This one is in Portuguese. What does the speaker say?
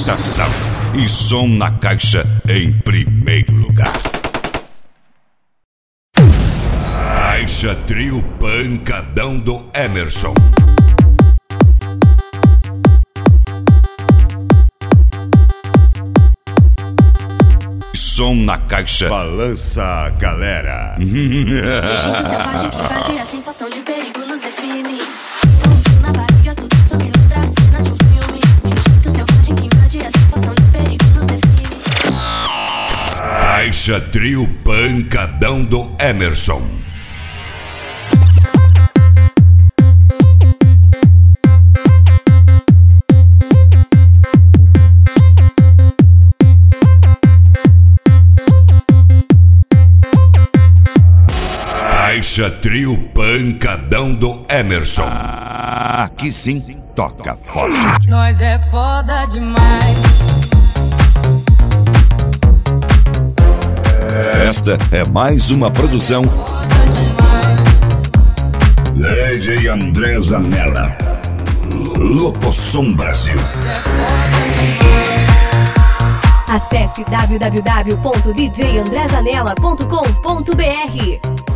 imitação e som na caixa em primeiro lugar. Caixa Trio Pancadão do Emerson. Som na caixa balança a galera. Instinto selvagem que invade a sensação de perigo nos define. Na barriga tudo isso me lembra a cena de um filme. Instinto selvagem que invade a sensação de perigo nos define. Caixa Trio Pancadão do Emerson. Caixa Trio Pancadão do Emerson. Aqui sim, toca forte. Nós é foda demais. Esta é mais uma produção DJ André Zanella, Locosom Brasil. Acesse www.djandrezanella.com.br.